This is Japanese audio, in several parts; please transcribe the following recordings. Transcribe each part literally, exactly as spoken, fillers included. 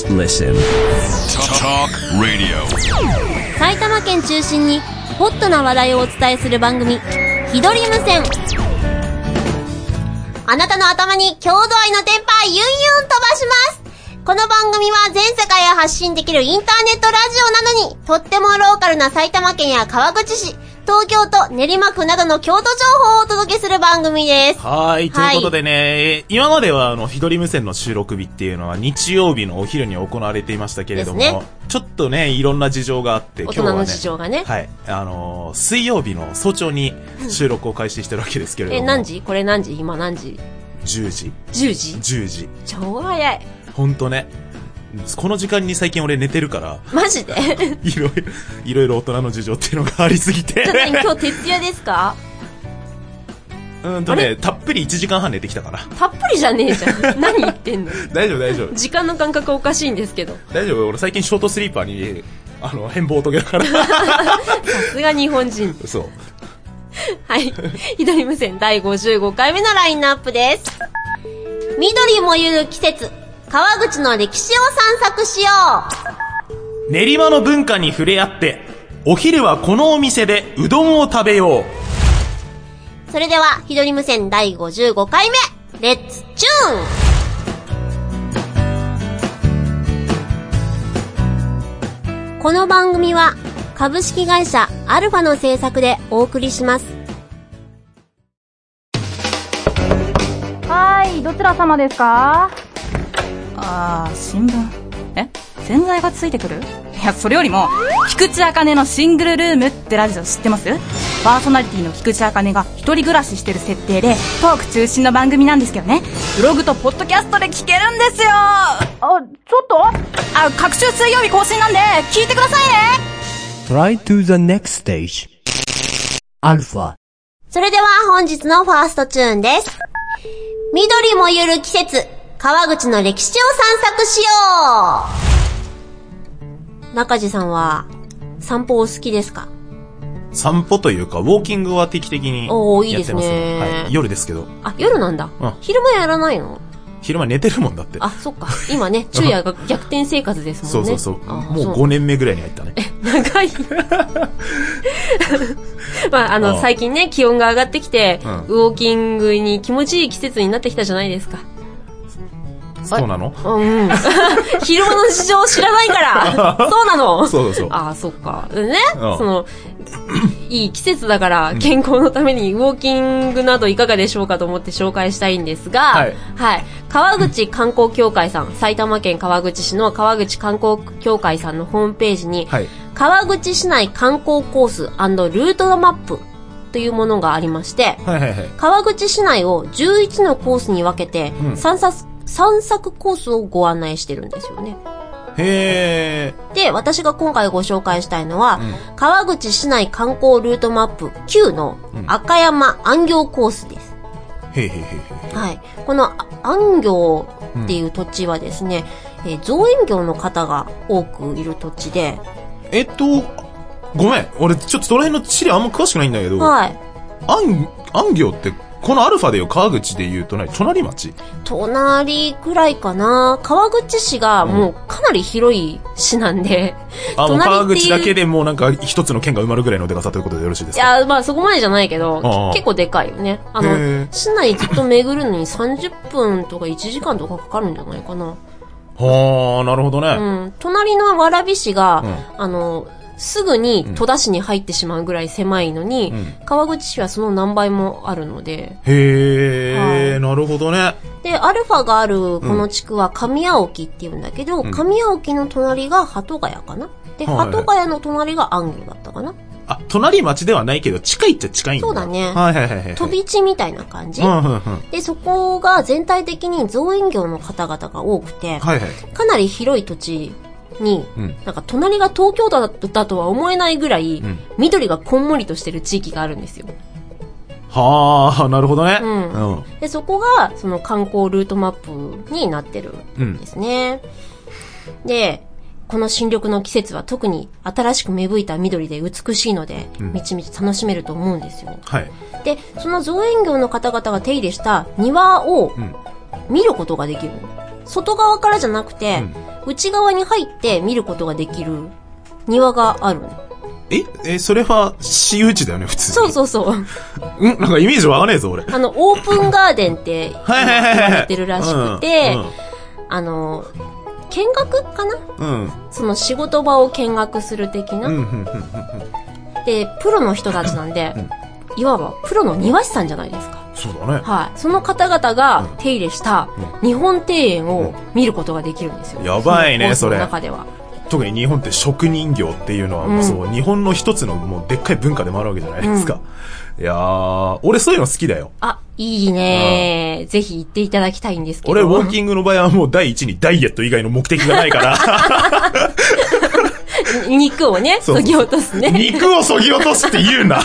Just listen. Talk Radio。 埼玉県中心にホットな話題をお伝えする番組、ひどり無線。あなたの頭に郷土愛の電波ユンユン飛ばします。この番組は全世界へ発信できるインターネットラジオなのに、とってもローカルな埼玉県や川口市、東京都練馬区などの京都情報をお届けする番組です。 はい、ということでね、はい、今まではあの、ひどり無線の収録日っていうのは日曜日のお昼に行われていましたけれども、ね、ちょっとね、いろんな事情があって、今日はね、大人の事情がね、はい、あのー、水曜日の早朝に収録を開始してるわけですけれども。 え、何時？これ何時？今何時？ じゅうじ。 じゅうじ？ じゅうじ。 超早い。 ほんとね。この時間に最近俺寝てるから。 マジでいろいろ、いろいろ大人の事情っていうのがありすぎて。 今日徹夜ですか？ うんとね、たっぷりいちじかんはん寝てきたかな。 たっぷりじゃねえじゃん。何言ってんの？ 大丈夫大丈夫。 時間の感覚おかしいんですけど。 大丈夫。俺最近ショートスリーパーに、あの、変貌遂げだから。 さすが日本人。 そう。 はい。ひどり無線だいごじゅうごかいめのラインナップです。緑もゆる季節。川口の歴史を散策しよう。練馬の文化に触れ合って、お昼はこのお店でうどんを食べよう。 それでは、ひどり無線だいごじゅうごかいめ、レッツチューン。この番組は、株式会社アルファの制作でお送りします。 はい、どちら様ですか？あー、新聞。え？洗剤がついてくる？いや、それよりも、菊池茜のシングルルームってラジオ知ってます？パーソナリティの菊池茜が一人暮らししてる設定で、トーク中心の番組なんですけどね。ブログとポッドキャストで聞けるんですよ。あ、ちょっと？あ、各週水曜日更新なんで、聞いてくださいね。 Try to the next stage. アルファ。 それでは本日のファーストチューンです。緑もゆる季節。川口の歴史を散策しよう。中地さんは散歩お好きですか？ 散歩というかウォーキングは定期的にやってます。 おー、いいですね。 はい、夜ですけど。 あ、夜なんだ。うん、昼間やらないの？ 昼間寝てるもんだって。 あ、そっか。今ね、昼夜が逆転生活ですもんね。 そうそうそう。もうごねんめぐらいに入ったね。 え、長い。まあ、あの、最近ね、気温が上がってきて、うん、ウォーキングに気持ちいい季節になってきたじゃないですか。 そうなの？ うん。昼間の事情を知らないから。そうなの？ そうそう。 ああ、そっか。ね、うん、その、いい季節だから健康のためにウォーキングなどいかがでしょうかと思って紹介したいんですが、はい。はい。川口観光協会さん、埼玉県川口市の川口観光協会さんのホームページに、はい、川口市内観光コース&ルートマップというものがありまして、はいはいはい、川口市内をじゅういちのコースに分けて、うん、散策散策コースをご案内してるんですよね。 へー。 で、私が今回ご紹介したいのは、うん、川口市内観光ルートマップきゅうの赤山安行コースです。 うん、へーへーへー。 はい。この安行っていう土地はですね、うん、えー、造園業の方が多くいる土地で。 えっと、ごめん。俺ちょっとその辺の地理あんま詳しくないんだけど。 はい。 安、安行ってこのアルファでいう川口でいうと何？隣町？ 隣くらいかな。川口市がもうかなり広い市なんで。 うん、あ、もう川口だけでもうなんか一つの県が埋まるぐらいのでかさということでよろしいですか？ いや、まあそこまでじゃないけど、結構でかいよね。あの、市内ずっと巡るのにさんじゅっぷんとかいちじかんとかかかるんじゃないかな。 はあ、なるほどね。 うん。隣の蕨市が、うん、あの、すぐに戸田市に入ってしまうぐらい狭いのに、うん、川口市はその何倍もあるので。 へー、はい、なるほどね。 で、アルファがあるこの地区は上青木って言うんだけど、うん、上青木の隣が鳩ヶ谷かな。で、はいはい、鳩ヶ谷の隣が安行だったかな。 あ、隣町ではないけど近いっちゃ近いんだ。 そうだね。 はいはいはいはい。 飛び地みたいな感じ。うんうんうん、で、そこが全体的に造園業の方々が多くて、はいはい、かなり広い土地に、うん、なんか隣が東京都だとは思えないぐらい、うん、緑がこんもりとしてる地域があるんですよ。 はあ、なるほどね。うん。うん、で、そこが、その観光ルートマップになってるんですね。うん、で、この新緑の季節は特に新しく芽吹いた緑で美しいので、うん、みちみち楽しめると思うんですよ。はい。で、その造園業の方々が手入れした庭を見ることができる。外側からじゃなくて、 内側に入って見ることができる庭がある。 ええ、それは私有地だよね、普通に。 そうそうそう。 んなんかイメージわかんねえぞ、俺。 あの、オープンガーデンって言われてるらしくて、あの、見学かな、うん、その仕事場を見学する的な。で、プロの人たちなんで、うん、いわばプロの庭師さんじゃないですか。 そうだね。 はい。その方々が手入れした日本庭園を見ることができるんですよ。 やばいね、それ。 その中では。 特に日本って職人業っていうのは、うん、そう、日本の一つのもうでっかい文化でもあるわけじゃないですか。うん、いやー、俺そういうの好きだよ。 あ、いいねー。ぜひ行っていただきたいんですけど。 俺、ウォーキングの場合はもう第一にダイエット以外の目的がないから。 肉をね、そぎ落とすね。 肉をそぎ落とすって言うな。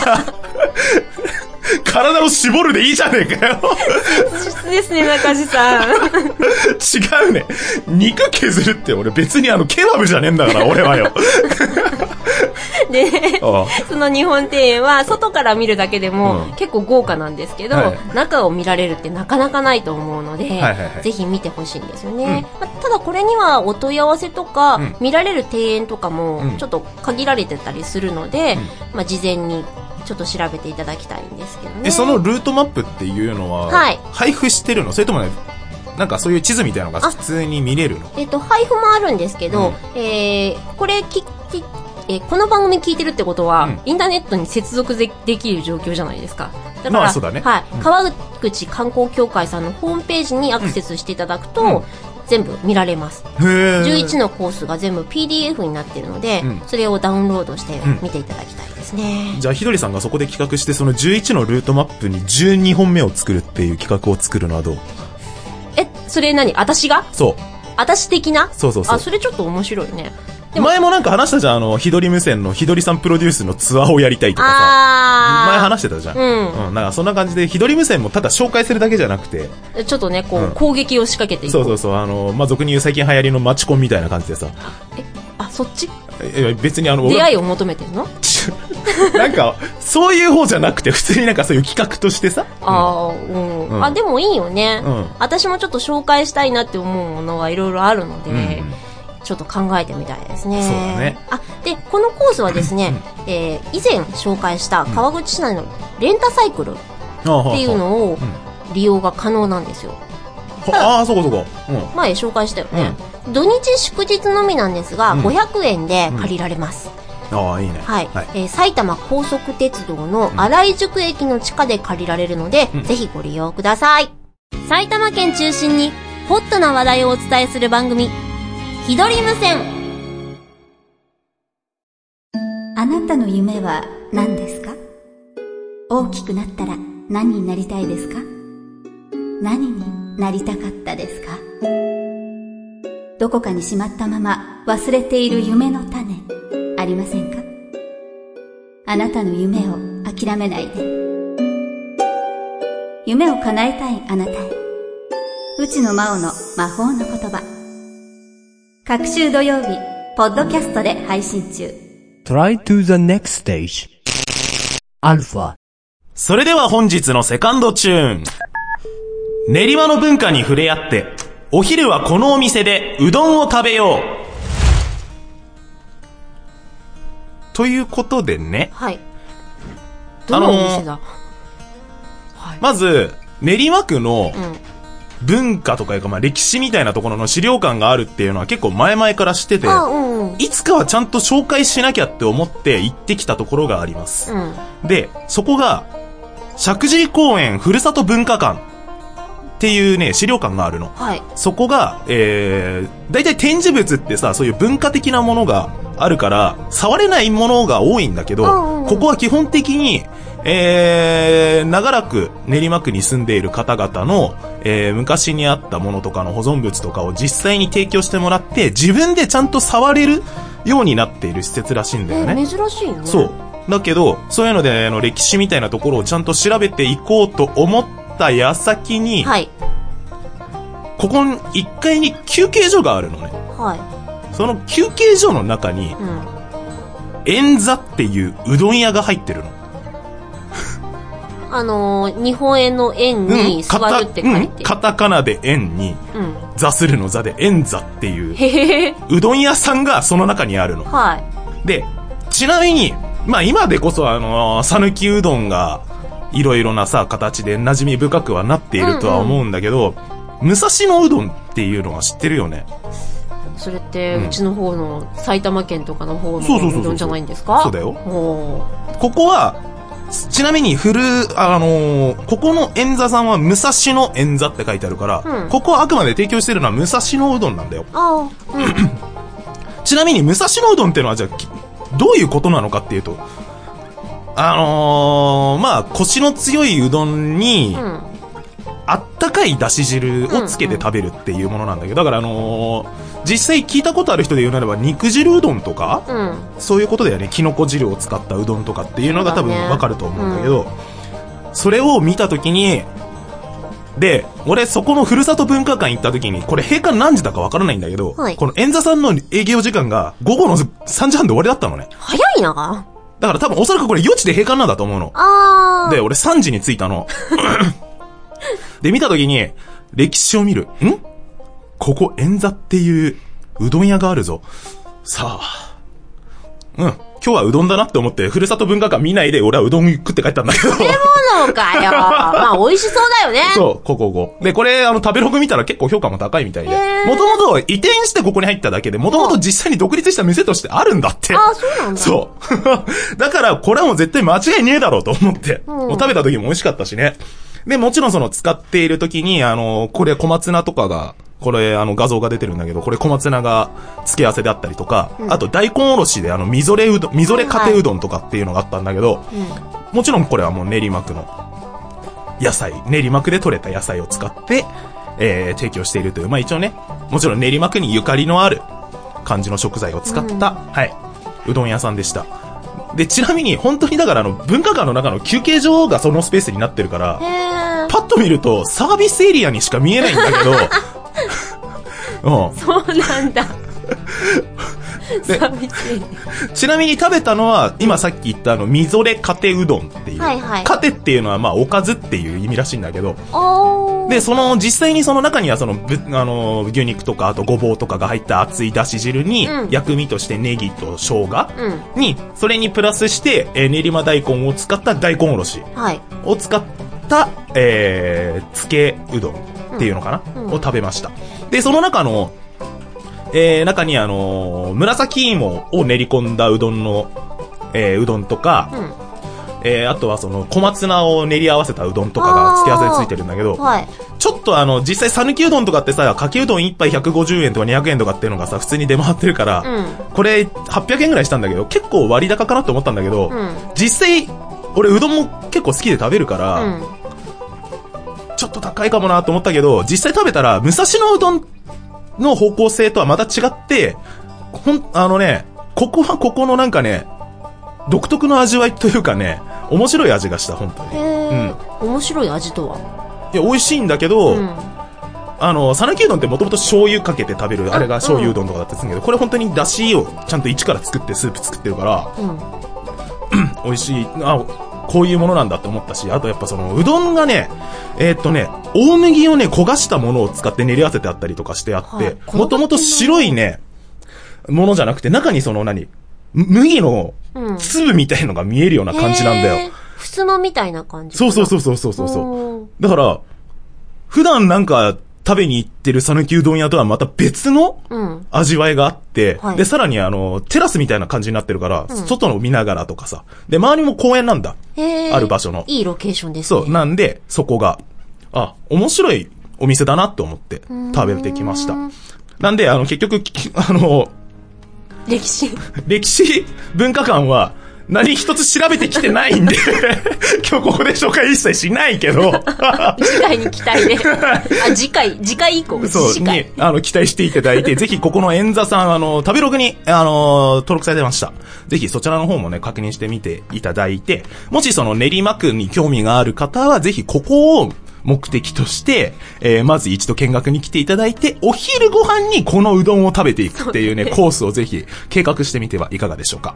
体を絞るでいいじゃねえかよ。 切実ですね、中地さん。 違うね。肉削るって俺別にあのケバブじゃねえんだから、俺はよ。 で、その日本庭園は外から見るだけでも結構豪華なんですけど、はい、中を見られるってなかなかないと思うので、はいはいはい、ぜひ見てほしいんですよね。うん、ただこれにはお問い合わせとか、うん、見られる庭園とかもちょっと限られてたりするので、うん、まあ事前にちょっと調べていただきたいんですけどね。 え、そのルートマップっていうのは、はい、配布してるの？それともね、なんかそういう地図みたいなのが普通に見れるの？ えっと、配布もあるんですけど、うん、えー、これき、き、えー、この番組聞いてるってことは、うん、インターネットに接続できる状況じゃないですか。だから、まあ、そうだね。はい、うん。川口観光協会さんのホームページにアクセスしていただくと、うんうん、全部見られます。じゅういちのコースが全部 ピーディーエフ になってるので、うん、それをダウンロードして見ていただきたいですね。 うん、じゃあひどりさんがそこで企画してそのじゅういちのルートマップにじゅうにほんめを作るっていう企画を作るのはどう？ え、それ何？私が？ そう。 私的な？ そうそうそう。 あ、それちょっと面白いね。 前もなんか話したじゃん、あの、ひどり無線のひどりさんプロデュースのツアーをやりたいとかさ。前話してたじゃん。うん。うん。なんかそんな感じで、ひどり無線もただ紹介するだけじゃなくて。 ちょっとね、こう、うん、攻撃を仕掛けていく。 そうそうそう。あの、まあ、俗に言う最近流行りのマチコンみたいな感じでさ。 え、あ、そっち？ え、別にあの、 出会いを求めてんの？ なんか、そういう方じゃなくて、普通になんかそういう企画としてさ。 ああ、うん、うん。あ、でもいいよね。うん。私もちょっと紹介したいなって思うものがいろいろあるので、うん、ちょっと考えてみたいですね。 そうだね。 あ、で、このコースはですね、えー、以前紹介した川口市内のレンタサイクルっていうのを利用が可能なんですよ。 ああ、そうかそうか。 うん、前紹介したよね。うん、土日祝日のみなんですが、うん、ごひゃくえんで借りられます。 うん、ああ、いいね。 はい。はい、えー、埼玉高速鉄道の新井宿駅の地下で借りられるので、うん、ぜひご利用ください。埼玉県中心にホットな話題をお伝えする番組、ひどり無線。 あなたの夢は何ですか？大きくなったら何になりたいですか？何になりたかったですか？どこかにしまったまま忘れている夢の種ありませんか？あなたの夢を諦めないで。夢を叶えたいあなたへ、内野真央の魔法の言葉。各週土曜日ポッドキャストで配信中。 Try to the next stage アルファ。 それでは本日のセカンドチューン、練馬の文化に触れ合ってお昼はこのお店でうどんを食べようということでね。 はい。どのお店だ？あのーはい、まず練馬区の文化とかいうか、まあ、歴史みたいなところの資料館があるっていうのは結構前々から知ってて、うんうん、いつかはちゃんと紹介しなきゃって思って行ってきたところがあります、うん、でそこが石神井公園ふるさと文化館っていうね資料館があるの、はい、そこが、えー、だいたい展示物ってさ、そういう文化的なものがあるから触れないものが多いんだけど、うんうん、ここは基本的にえー、長らく練馬区に住んでいる方々の、えー、昔にあったものとかの保存物とかを実際に提供してもらって自分でちゃんと触れるようになっている施設らしいんだよね。 えー、珍しいね。 そうだけどそういうのでの歴史みたいなところをちゃんと調べていこうと思った矢先に、はい、ここにいっかいに休憩所があるのね、はい、その休憩所の中に、うん、円座っていううどん屋が入ってるの。 あのー、日本円の円に座るって書いて、うん、 カタカナで円に、うん、座するの座で円座っていうへうどん屋さんがその中にあるの。 はい。 で、ちなみにまあ今でこそあの讃岐うどんがいろいろなさ形で馴染み深くはなっているとは思うんだけど、うんうん、武蔵野うどんっていうのは知ってるよね。 それってうちの方の埼玉県とかの方のうどんじゃないんですか？ そうだよ。ここはちなみにフルあのー、ここの円座さんは武蔵野円座って書いてあるから、うん、ここはあくまで提供してるのは武蔵野うどんなんだよ。 あ、うん、 ちなみに武蔵野うどんってのはじゃあどういうことなのかっていうと、あのー、まあコシの強いうどんに、うん、あったかいだし汁をつけて食べるっていうものなんだけど、だからあのー、実際聞いたことある人で言うならば肉汁うどんとか、うん、そういうことだよね。きのこ汁を使ったうどんとかっていうのが多分わかると思うんだけど、そ, ねうん、それを見たときに、で俺そこのふるさと文化館行ったときに、これ閉館何時だかわからないんだけど、はい、この円座さんの営業時間が午後のさんじはんで終わりだったのね。 早いな。 だから多分おそらくこれよじで閉館なんだと思うの。 あで俺さんじに着いたので見たときに歴史を見る。んここ円座っていううどん屋があるぞ。さあ、うん、今日はうどんだなって思ってふるさと文化館見ないで俺はうどん食って帰ったんだけど。 食べ物かよ。まあ美味しそうだよね。 そう、ここここでこれあの食べログ見たら結構評価も高いみたいで、もともと移転してここに入っただけで、もともと実際に独立した店としてあるんだって。 ああ、そうなんだ。 そうだからこれはもう絶対間違いねえだろうと思って、うん、もう食べた時も美味しかったしね。でもちろんその使っている時にあのこれ小松菜とかが、これあの画像が出てるんだけど、これ小松菜が付け合わせであったりとか、うん、あと大根おろしであのみぞれうどん、みぞれかてうどんとかっていうのがあったんだけど、はいはい、もちろんこれはもう練馬区の野菜、練馬区で採れた野菜を使って、えー、提供しているという、まあ一応ね、もちろん練馬区にゆかりのある感じの食材を使った、うん、はい、うどん屋さんでした。で、ちなみに本当にだからあの文化館の中の休憩所がそのスペースになってるから、パッと見るとサービスエリアにしか見えないんだけどうん、そうなんだちなみに食べたのは今さっき言ったあのみぞれかてうどんっていう、はいはい、かてっていうのはまあおかずっていう意味らしいんだけど、でその実際にその中にはそのぶあの牛肉とかあとごぼうとかが入った熱いだし汁に、うん、薬味としてネギと生姜に、うん、それにプラスして、えー、練馬大根を使った大根おろしを使った、えー、つけうどんっていうのかな、うん、を食べました。でその中の、えー、中にあのー、紫芋を練り込んだうどんの、えー、うどんとか、うん、えー、あとはその小松菜を練り合わせたうどんとかが付け合わせでついてるんだけど、はい、ちょっとあの実際讃岐うどんとかってさ、かけうどんいっぱいひゃくごじゅうえんとかにひゃくえんとかっていうのがさ普通に出回ってるから、うん、これはっぴゃくえんぐらいしたんだけど結構割高かなと思ったんだけど、うん、実際俺うどんも結構好きで食べるから、うん、ちょっと高いかもなと思ったけど、実際食べたら武蔵野うどんの方向性とはまた違って、ほんあのね、ここはここのなんかね独特の味わいというかね、面白い味がした本当に。 へー、うん、面白い味とは。 いや美味しいんだけど、うん、あの讃岐うどんってもともと醤油かけて食べるあれが醤油うどんとかだったりするけど、うん、これ本当に出汁をちゃんと一から作ってスープ作ってるから、うん、美味しい。あ、こういうものなんだって思ったし、あとやっぱそのうどんがね、えー、っとね大麦をね焦がしたものを使って練り合わせてあったりとかしてあって、もともと白いねものじゃなくて中にその何麦の粒みたいのが見えるような感じなんだよ。 ふすまみたいな感じ。 そうそうそうそうそうそう。だから普段なんか食べに行ってる讃岐うどん屋とはまた別の味わいがあって、うんはい、でさらにあのテラスみたいな感じになってるから、うん、外の見ながらとかさ、で周りも公園なんだ、ある場所のいいロケーションですね。 そうなんでそこがあ面白いお店だなと思って食べてきました。なんであの結局あの歴史歴史文化館は何一つ調べてきてないんで今日ここで紹介一切しないけど次回に期待であ次回次回以降そう次回にあの期待していただいてぜひここの円座さんあの食べログにあの登録されてました。ぜひそちらの方もね確認してみていただいて、もしその練馬区に興味がある方はぜひここを目的として、えー、まず一度見学に来ていただいて、お昼ご飯にこのうどんを食べていくっていうね、コースをぜひ計画してみてはいかがでしょうか。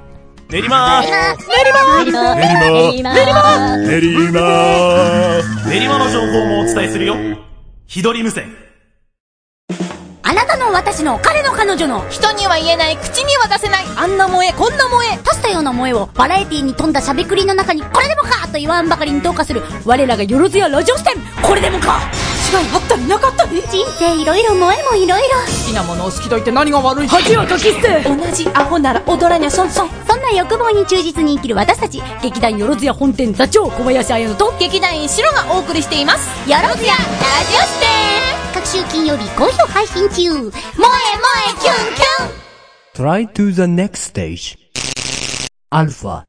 練馬練馬練馬練馬練馬練馬練馬の情報もお伝えするよ。日取り無線。 あなたの私の彼の彼女の人には言えない口には出せないあんな萌えこんな萌え足したような萌えをバラエティに富んだしゃべくりの中にこれでもかと言わんばかりに投下する我らがよろずやラジオ視点。これでもか違いあったりなかったり人生いろいろ萌えもいろいろ。 好きなものを好きと言って何が悪い。 恥はかき捨て。同じアホなら踊らにゃそんそん。 そんな欲望に忠実に生きる私たち劇団よろずや本店座長小林彩乃と劇団員シロがお送りしていますよろずやラジオ視点。 各週金曜日好評配信中。萌え萌えキュンキュン。 Try to the next stage. Alpha.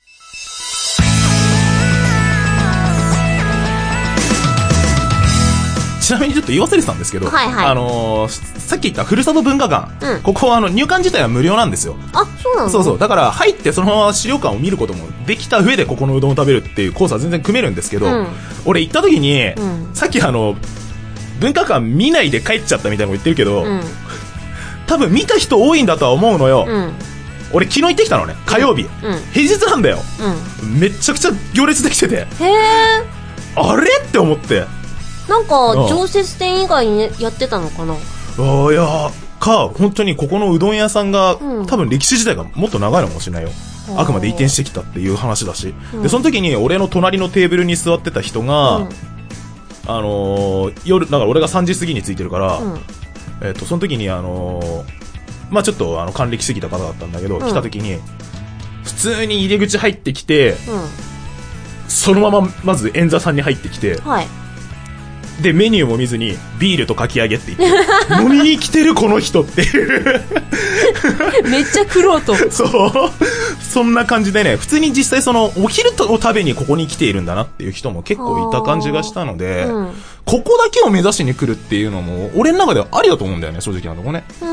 ちなみにちょっと言わせてたんですけど、 はいはい、 あのー、さっき言ったふるさと文化館、うん、ここはあの入館自体は無料なんですよ。 あ、そうなの？ そうそう。だから入ってそのまま資料館を見ることもできた上でここのうどんを食べるっていうコースは全然組めるんですけど、うん、俺行った時に、うん、さっきあの文化館見ないで帰っちゃったみたいなの言ってるけど、うん、多分見た人多いんだとは思うのよ。うん、俺昨日行ってきたのね、火曜日、うん、平日なんだよ、うん、めちゃくちゃ行列できてて、 へー、 あれって思って、 なんか常設店以外に、ね、やってたのかな。 あ、いやか本当にここのうどん屋さんが、うん、多分歴史自体がもっと長いのかもしれないよ。あくまで移転してきたっていう話だし、うん、でその時に俺の隣のテーブルに座ってた人が、うん、あのー、夜だから俺がさんじ過ぎに着いてるから、うん、えっとその時にあのー、まあちょっとあの還暦過ぎた方だったんだけど、うん、来た時に普通に入り口入ってきて、うん、そのまままず演座さんに入ってきて、はい、でメニューも見ずにビールとかき揚げって言って飲みに来てるこの人っていうめっちゃ玄人。 そうそんな感じでね、普通に実際そのお昼を食べにここに来ているんだなっていう人も結構いた感じがしたので、うん、ここだけを目指しに来るっていうのも俺の中ではありだと思うんだよね、正直なとこね。うん、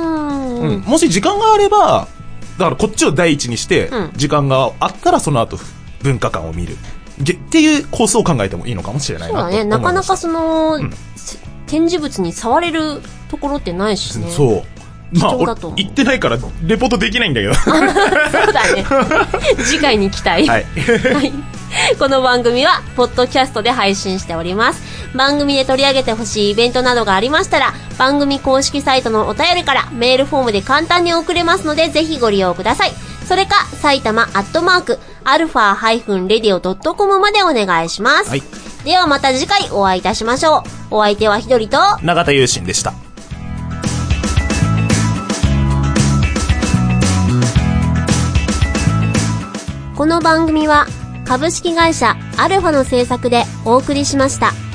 うん、もし時間があればだからこっちを第一にして、うん、時間があったらその後文化館を見るっていうコースを考えてもいいのかもしれないなと思いました。そうだね、なかなかその、 うん、展示物に触れるところってないしね。 そう。まあ、俺行ってないからレポートできないんだけどそうだね次回に期待、はいはい、この番組はポッドキャストで配信しております。番組で取り上げてほしいイベントなどがありましたら番組公式サイトのお便りからメールフォームで簡単に送れますのでぜひご利用ください。それか埼玉アットマークアルファハイフンレディオドットコムまでお願いします、はい、ではまた次回お会いいたしましょう。お相手はひどりと永田優心でした。 この番組は株式会社アルファの制作でお送りしました。